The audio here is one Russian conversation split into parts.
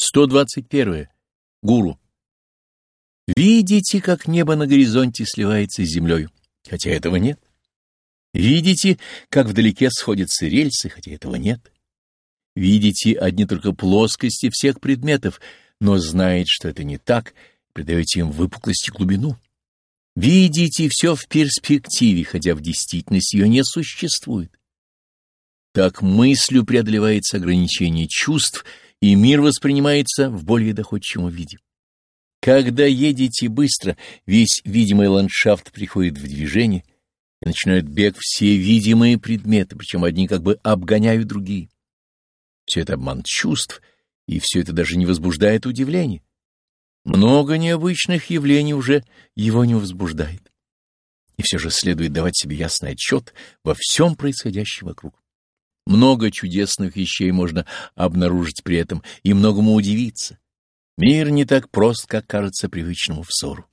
121. Гуру. Видите, как небо на горизонте сливается с землей, хотя этого нет. Видите, как вдалеке сходятся рельсы, хотя этого нет. Видите одни только плоскости всех предметов, но знаете, что это не так, придаете им выпуклость и глубину. Видите все в перспективе, хотя в действительности ее не существует. Так мыслью преодолевается ограничение чувств, и мир воспринимается в более доходчивом виде. Когда едете быстро, весь видимый ландшафт приходит в движение, и начинают бег все видимые предметы, причем одни как бы обгоняют другие. Все это обман чувств, и все это даже не возбуждает удивления. Много необычных явлений уже его не возбуждает. И все же следует давать себе ясный отчет во всем происходящем вокруг. Много чудесных вещей можно обнаружить при этом и многому удивиться. Мир не так прост, как кажется привычному взору.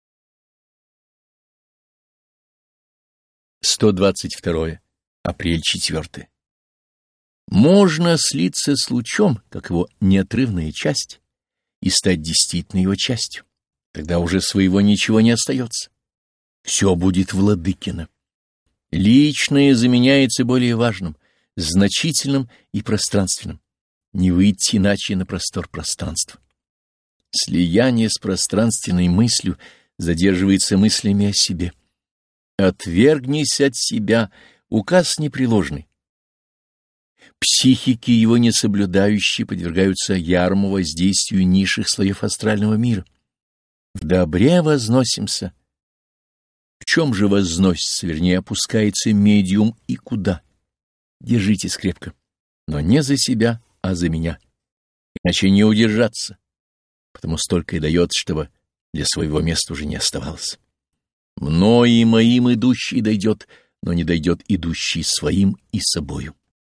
122. Апрель 4. Можно слиться с лучом, как его неотрывная часть, и стать действительно его частью. Тогда уже своего ничего не остается. Все будет владыкино. Личное заменяется более важным, значительным и пространственным. Не выйти иначе на простор пространства. Слияние с пространственной мыслью задерживается мыслями о себе. Отвергнись от себя, указ непреложный. Психики, его не соблюдающие, подвергаются ярому воздействию низших слоев астрального мира. В добре возносимся. В чем же возносится, вернее, опускается медиум и куда? Держитесь крепко, но не за себя, а за меня. Иначе не удержаться, потому столько и дается, чтобы для своего места уже не оставалось. Мною и моим идущий дойдет, но не дойдет идущий своим и собою.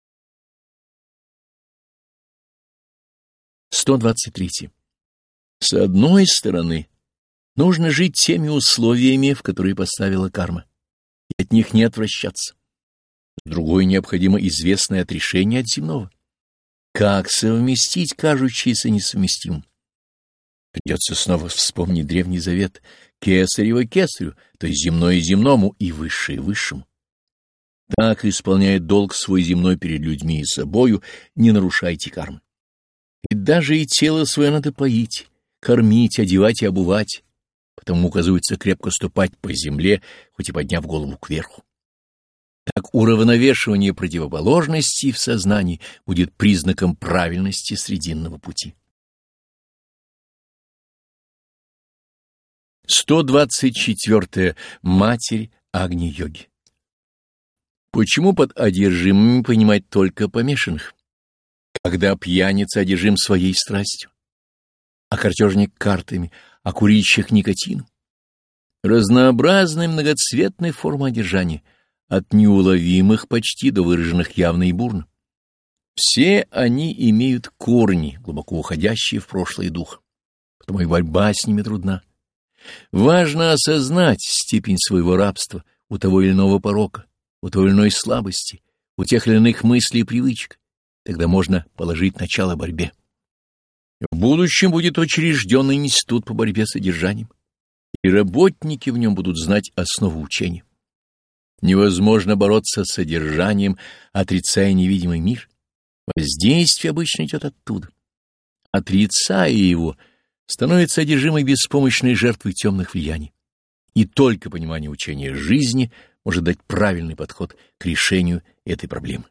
123. С одной стороны, нужно жить теми условиями, в которые поставила карма, и от них не отвращаться. С другой, необходимо известное отрешение от земного. Как совместить кажущееся несовместимым? Придется снова вспомнить Древний Завет: кесарево кесарю, то есть земное земному и высшее высшему. Так, исполняя долг свой земной перед людьми и собою, не нарушайте кармы. И даже и тело свое надо поить, кормить, одевать и обувать, потому указывается крепко ступать по земле, хоть и подняв голову кверху. Так уравновешивание противоположностей в сознании будет признаком правильности срединного пути. 124. Матерь Агни-йоги. Почему под одержимыми понимать только помешанных? Когда пьяница одержим своей страстью, а картежник картами, а курильщик никотином. Разнообразные многоцветные формы одержания, от неуловимых почти до выраженных явно и бурно. Все они имеют корни, глубоко уходящие в прошлый дух, потому и борьба с ними трудна. Важно осознать степень своего рабства у того или иного порока, у той или иной слабости, у тех или иных мыслей и привычек. Тогда можно положить начало борьбе. В будущем будет учрежден институт по борьбе с содержанием, и работники в нем будут знать основу учения. Невозможно бороться с содержанием, отрицая невидимый мир. Воздействие обычно идет оттуда. Отрицая его, становится одержимой беспомощной жертвой темных влияний. И только понимание учения жизни может дать правильный подход к решению этой проблемы.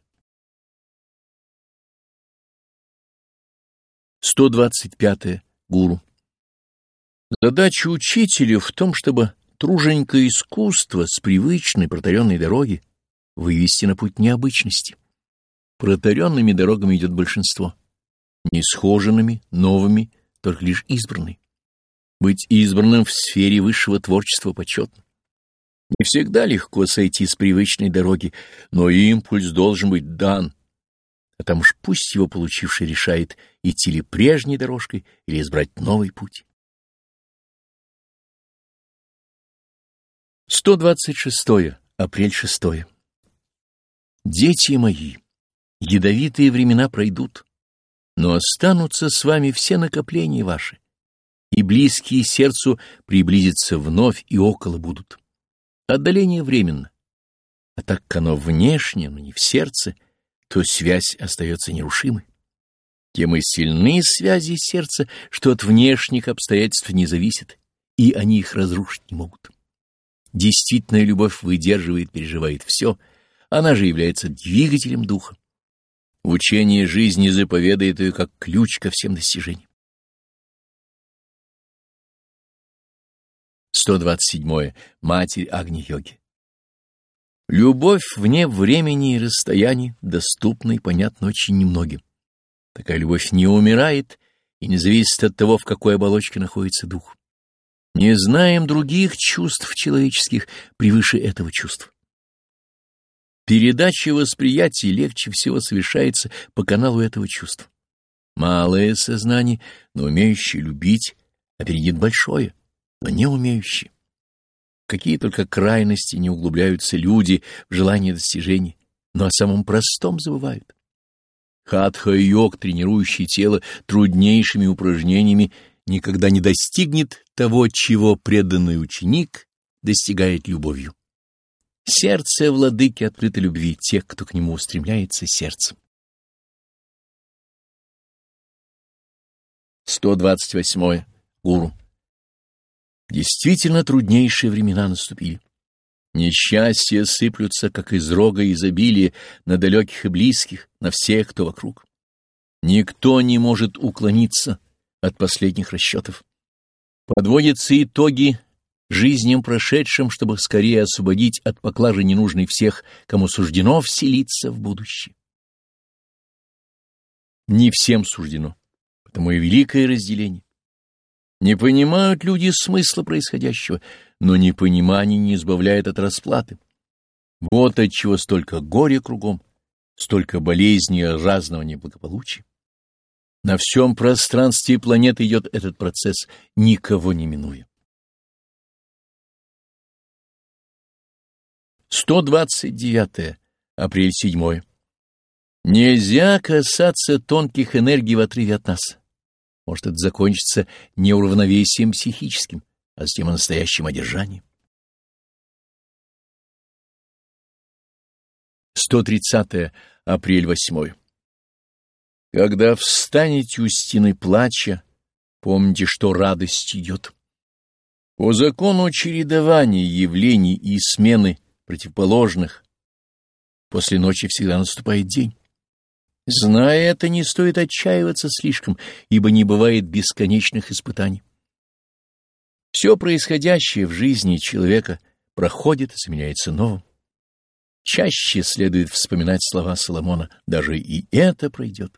125. Гуру. Задача учителя в том, чтобы труженькое искусство с привычной протаренной дороги вывести на путь необычности. Протаренными дорогами идет большинство, не схоженными, новыми, только лишь избранный. Быть избранным в сфере высшего творчества почетно. Не всегда легко сойти с привычной дороги, но импульс должен быть дан, а там уж пусть его получивший решает, идти ли прежней дорожкой или избрать новый путь. 126. Апрель 6. Дети мои, ядовитые времена пройдут, но останутся с вами все накопления ваши, и близкие сердцу приблизятся вновь и около будут. Отдаление временно, а так как оно внешне, но не в сердце, то связь остается нерушимой. Тем и сильны связи сердца, что от внешних обстоятельств не зависят, и они их разрушить не могут. Действительная любовь выдерживает, переживает все, она же является двигателем духа. Учение жизни заповедает ее как ключ ко всем достижениям. 127. Матерь Агни-йоги. Любовь вне времени и расстояний доступна и понятна очень немногим. Такая любовь не умирает и не зависит от того, в какой оболочке находится дух. Не знаем других чувств человеческих превыше этого чувства. Передача восприятия легче всего совершается по каналу этого чувства. Малое сознание, но умеющее любить, опередит большое, но не умеющее. Какие только крайности не углубляются люди в желании достижений, но о самом простом забывают. Хатха-йог, тренирующий тело труднейшими упражнениями, никогда не достигнет того, чего преданный ученик достигает любовью. Сердце владыки открыто любви тех, кто к нему устремляется сердцем. 128. Гуру. Действительно труднейшие времена наступили. Несчастья сыплются, как из рога изобилия, на далеких и близких, на всех, кто вокруг. Никто не может уклониться от последних расчетов. Подводятся итоги жизням прошедшим, чтобы скорее освободить от поклажи ненужной всех, кому суждено вселиться в будущее. Не всем суждено, потому и великое разделение. Не понимают люди смысла происходящего, но непонимание не избавляет от расплаты. Вот отчего столько горя кругом, столько болезней и разного неблагополучия. На всем пространстве планеты идет этот процесс, никого не минуя. 129. Апрель 7. Нельзя касаться тонких энергий в отрыве от нас. Может, это закончится не уравновесием психическим, а затем и настоящим одержанием. 130. Апрель 8. Когда встанете у стены плача, помните, что радость идет. По закону чередования явлений и смены противоположных, после ночи всегда наступает день. Зная это, не стоит отчаиваться слишком, ибо не бывает бесконечных испытаний. Все происходящее в жизни человека проходит и сменяется новым. Чаще следует вспоминать слова Соломона: «Даже и это пройдет».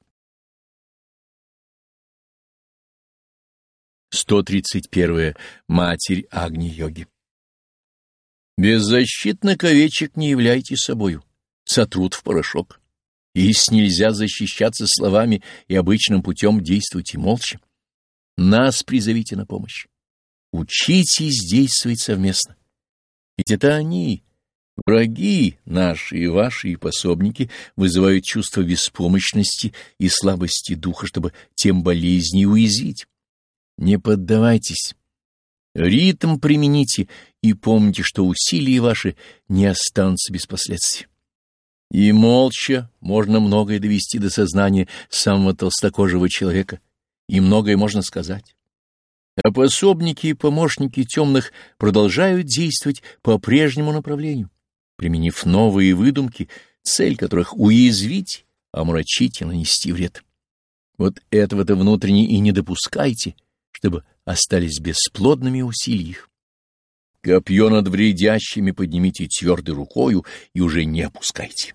131. Матерь Агни-йоги. Беззащитных овечек не являйте собою, сотрут в порошок. Если нельзя защищаться словами и обычным путем, действуйте молча. Нас призовите на помощь. Учитесь действовать совместно. Ведь это они, враги наши и ваши, и пособники, вызывают чувство беспомощности и слабости духа, чтобы тем болезней уязвить. Не поддавайтесь. Ритм примените и помните, что усилия ваши не останутся без последствий. И молча можно многое довести до сознания самого толстокожего человека, и многое можно сказать. А пособники и помощники темных продолжают действовать по прежнему направлению, применив новые выдумки, цель которых уязвить, омрачить и нанести вред. Вот этого-то внутренне и не допускайте, чтобы остались бесплодными усилия их. Копье над вредящими поднимите твердой рукою и уже не опускайте.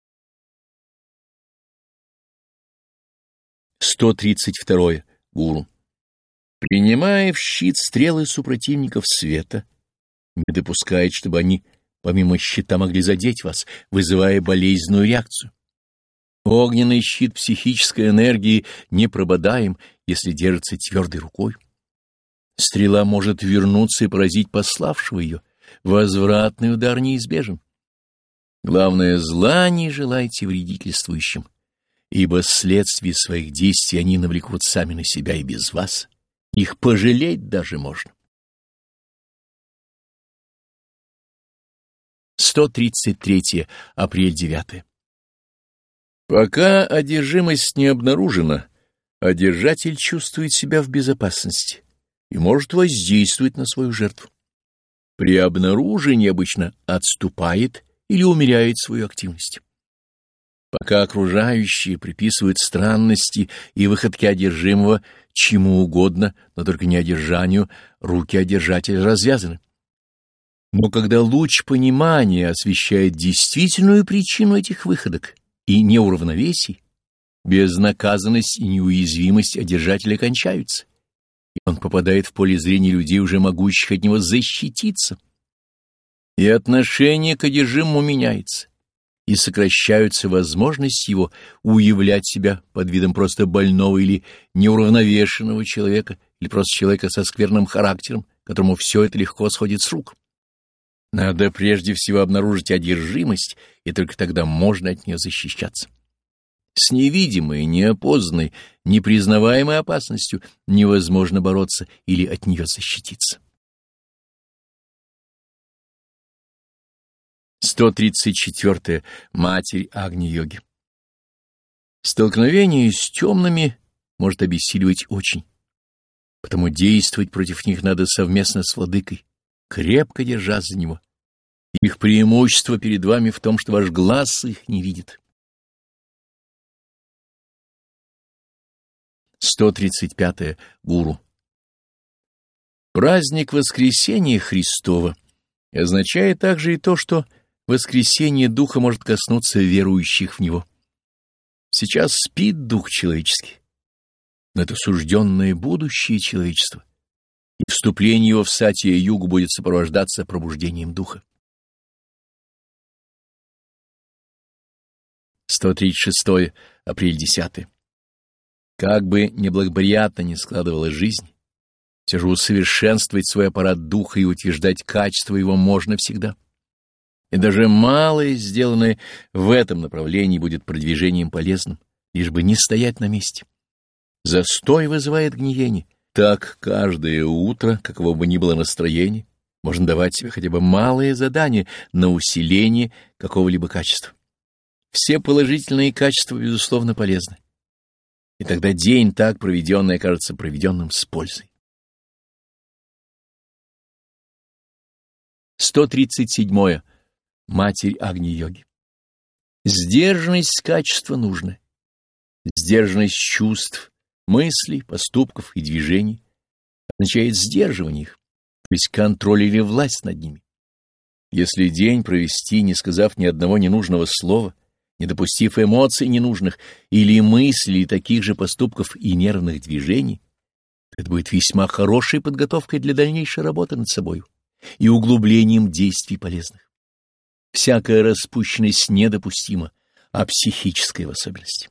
132. Гуру. Принимая в щит стрелы супротивников света, не допускает, чтобы они помимо щита могли задеть вас, вызывая болезненную реакцию. Огненный щит психической энергии не прободаем, если держится твердой рукой. Стрела может вернуться и поразить пославшего ее. Возвратный удар неизбежен. Главное, зла не желайте вредительствующим. ибо следствие своих действий они навлекут сами на себя и без вас. Их пожалеть даже можно. 133 апрель 9. Пока одержимость не обнаружена, одержатель чувствует себя в безопасности и может воздействовать на свою жертву. При обнаружении обычно отступает или умеряет свою активность. Пока окружающие приписывают странности и выходки одержимого чему угодно, но только не одержанию, руки одержателя развязаны. Но когда луч понимания освещает действительную причину этих выходок и неуравновесий, безнаказанность и неуязвимость одержателя кончаются, и он попадает в поле зрения людей, уже могущих от него защититься. И отношение к одержимому меняется, и сокращаются возможности его уявлять себя под видом просто больного или неуравновешенного человека, или просто человека со скверным характером, которому все это легко сходит с рук. Надо прежде всего обнаружить одержимость, и только тогда можно от нее защищаться. С невидимой, неопознанной, непризнаваемой опасностью невозможно бороться или от нее защититься. 134. Матерь Агни-йоги. Столкновение с темными может обессиливать очень, потому действовать против них надо совместно с владыкой, крепко держась за него. Их преимущество перед вами в том, что ваш глаз их не видит. 135. Гуру. Праздник Воскресения Христова означает также и то, что воскресение Духа может коснуться верующих в Него. Сейчас спит Дух человеческий, но это сужденное будущее человечества, и вступление его в Сатья-югу будет сопровождаться пробуждением Духа. 136. Апрель 10. Как бы неблагоприятно ни складывалась жизнь, все же усовершенствовать свой аппарат духа и утверждать качество его можно всегда. И даже малое, сделанное в этом направлении, будет продвижением полезным, лишь бы не стоять на месте. Застой вызывает гниение. Так каждое утро, каково бы ни было настроение, можно давать себе хотя бы малое задание на усиление какого-либо качества. Все положительные качества, безусловно, полезны. И тогда день, так проведенный, окажется проведенным с пользой. 137. Матерь Агни-йоги. Сдержанность — качество нужное. Сдержанность чувств, мыслей, поступков и движений означает сдерживание их, то есть контроль или власть над ними. Если день провести, не сказав ни одного ненужного слова, не допустив эмоций ненужных или мыслей, таких же поступков и нервных движений, это будет весьма хорошей подготовкой для дальнейшей работы над собой и углублением действий полезных. Всякая распущенность недопустима, а психическая в особенности.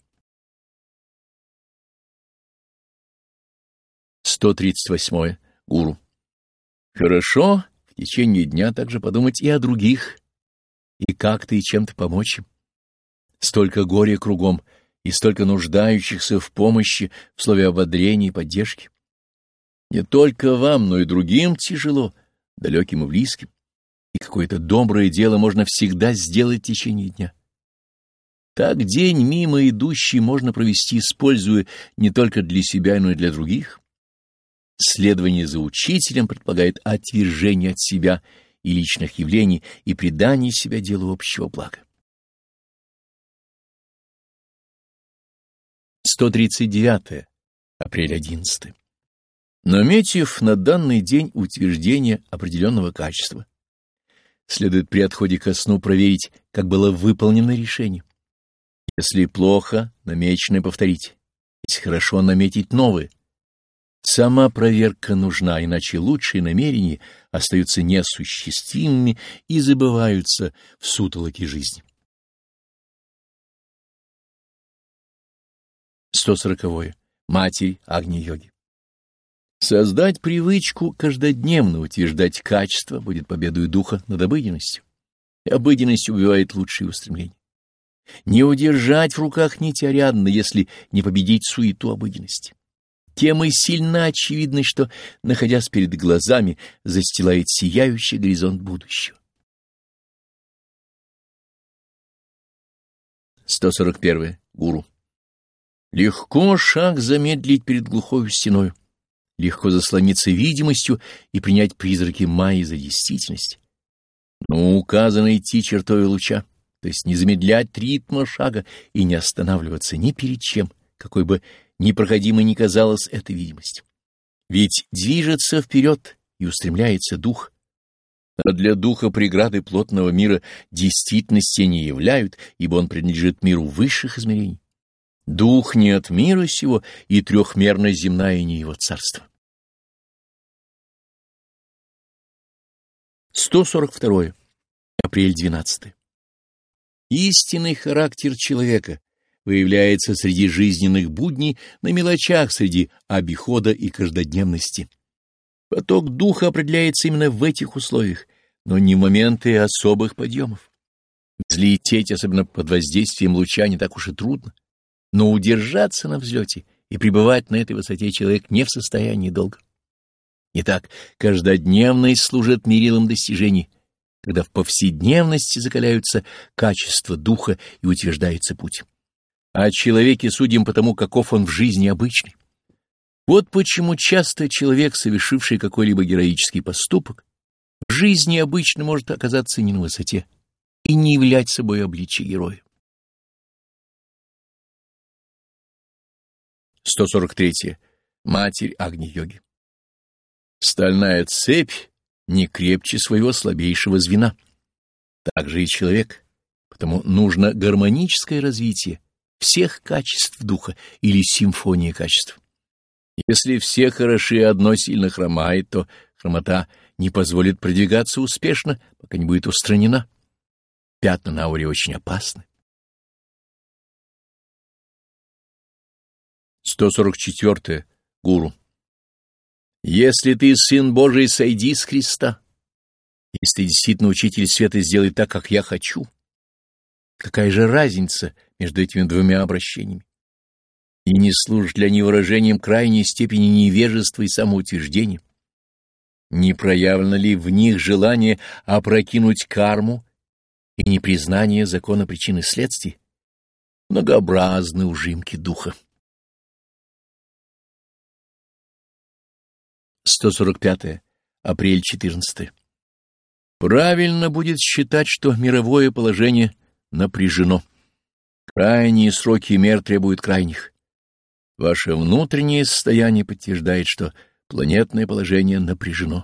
138. Гуру. Хорошо в течение дня также подумать и о других, и как-то и чем-то помочь им. Столько горя кругом, и столько нуждающихся в помощи, в слове ободрения и поддержки. Не только вам, но и другим тяжело, далеким и близким, и какое-то доброе дело можно всегда сделать в течение дня. Так день мимо идущий можно провести, используя не только для себя, но и для других. Следование за учителем предполагает отвержение от себя и личных явлений и предание себя делу общего блага. 139. Апрель 11. Наметив на данный день утверждение определенного качества, следует при отходе ко сну проверить, как было выполнено решение. Если плохо, намеченное повторить. Если хорошо, наметить новое. Сама проверка нужна, иначе лучшие намерения остаются неосуществимыми и забываются в сутолоке жизни. 140. Матерь Агни-йоги. Создать привычку каждодневно утверждать качество будет победой духа над обыденностью. И обыденность убивает лучшие устремления. Не удержать в руках нить Ариадны, если не победить суету обыденности. Тем и сильна очевидность, что, находясь перед глазами, застилает сияющий горизонт будущего. 141. Гуру. Легко шаг замедлить перед глухой стеной, легко заслониться видимостью и принять призраки Майи за действительность. Но указано идти чертой луча, то есть не замедлять ритма шага и не останавливаться ни перед чем, какой бы непроходимой ни казалась эта видимость. Ведь движется вперед и устремляется дух, а для духа преграды плотного мира действительности не являют, ибо он принадлежит миру высших измерений. Дух не от мира сего, и трехмерность земная не его царство. 142. Апрель 12. Истинный характер человека выявляется среди жизненных будней на мелочах, среди обихода и каждодневности. Поток духа определяется именно в этих условиях, но не в моменты особых подъемов. Взлететь, особенно под воздействием луча, не так уж и трудно, но удержаться на взлете и пребывать на этой высоте человек не в состоянии долго. Итак, каждодневность служит мерилом достижений, когда в повседневности закаляются качества духа и утверждается путь. О человеке судим потому, каков он в жизни обычный. Вот почему часто человек, совершивший какой-либо героический поступок, в жизни обычно может оказаться не на высоте и не являть собой обличие героя. 143. Матерь Агни-йоги. Стальная цепь не крепче своего слабейшего звена. Так же и человек. Потому нужно гармоническое развитие всех качеств духа или симфония качеств. Если все хороши, одно сильно хромает, то хромота не позволит продвигаться успешно, пока не будет устранена. Пятна на ауре очень опасны. 144. Гуру. Если ты сын Божий, сойди с креста. Если ты действительно учитель света, сделай так, как я хочу. Какая же разница между этими двумя обращениями? И не служат ли они выражением крайней степени невежества и самоутверждения? Не проявлено ли в них желание опрокинуть карму и непризнание закона причин и следствий? Многообразны ужимки духа. 145. Апрель 14. Правильно будет считать, что мировое положение напряжено. Крайние сроки мер требуют крайних. Ваше внутреннее состояние подтверждает, что планетное положение напряжено.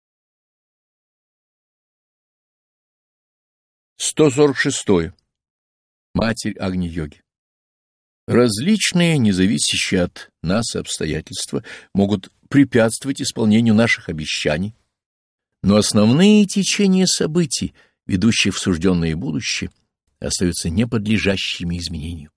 146. Матерь Агни-йоги. Различные, независящие от нас обстоятельства, могут препятствовать исполнению наших обещаний, но основные течения событий, ведущие в сужденное будущее, остаются неподлежащими изменению.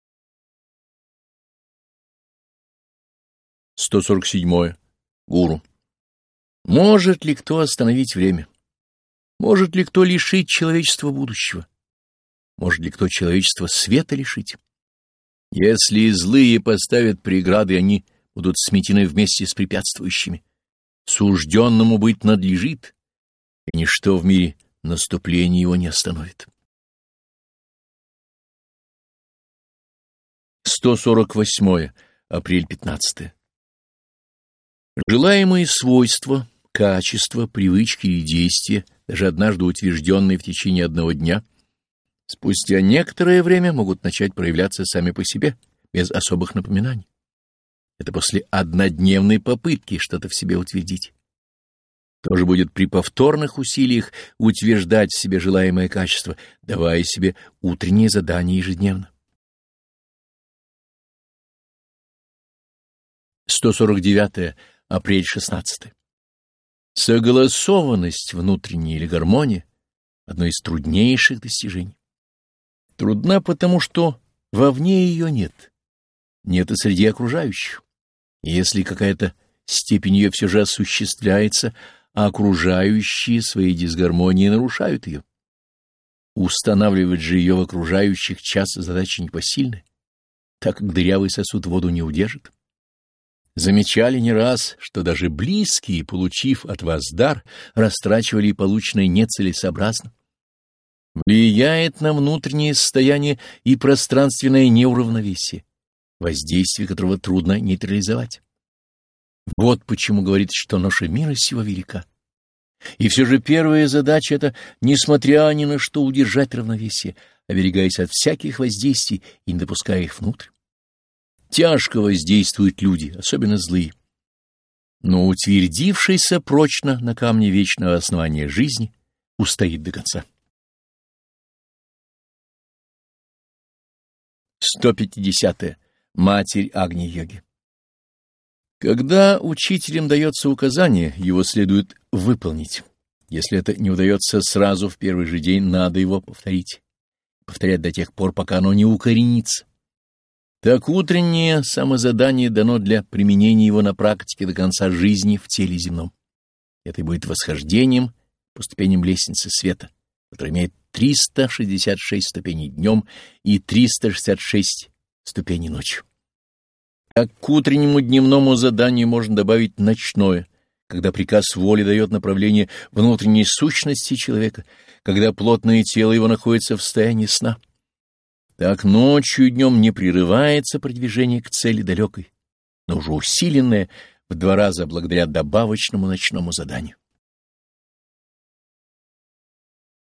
147. Гуру. Может ли кто остановить время? Может ли кто лишить человечества будущего? Может ли кто человечество света лишить? Если злые поставят преграды, они будут сметены вместе с препятствующими. Сужденному быть надлежит, и ничто в мире наступление его не остановит. 148. Апрель 15. Желаемые свойства, качества, привычки и действия, даже однажды утвержденные в течение одного дня, спустя некоторое время могут начать проявляться сами по себе, без особых напоминаний. Это после однодневной попытки что-то в себе утвердить. То же будет при повторных усилиях утверждать в себе желаемое качество, давая себе утренние задания ежедневно. 149. Апрель 16. Согласованность внутренняя или гармония — одно из труднейших достижений. Трудна потому, что вовне ее нет, нет и среди окружающих. И если какая-то степень ее все же осуществляется, а окружающие своей дисгармонией нарушают ее. Устанавливать же ее в окружающих час задача непосильная, так как дырявый сосуд воду не удержит. Замечали не раз, что даже близкие, получив от вас дар, растрачивали полученное нецелесообразно. Влияет на внутреннее состояние и пространственное неуравновесие, воздействие которого трудно нейтрализовать. Вот почему говорится, что ноша мира сего велика. И все же первая задача — это, несмотря ни на что, удержать равновесие, оберегаясь от всяких воздействий и не допуская их внутрь. Тяжко воздействуют люди, особенно злые. Но утвердившийся прочно на камне вечного основания жизни устоит до конца. 150. Матерь Агни-йоги. Когда учителям дается указание, его следует выполнить. Если это не удается сразу в первый же день, надо его повторить. Повторять до тех пор, пока оно не укоренится. Так утреннее самозадание дано для применения его на практике до конца жизни в теле земном. Это и будет восхождением по ступеням лестницы света, которая имеет 366 ступеней днем и 366 ступеней ночью. Так к утреннему дневному заданию можно добавить ночное, когда приказ воли дает направление внутренней сущности человека, когда плотное тело его находится в состоянии сна. Так ночью и днем не прерывается продвижение к цели далекой, но уже усиленное в 2 раза благодаря добавочному ночному заданию.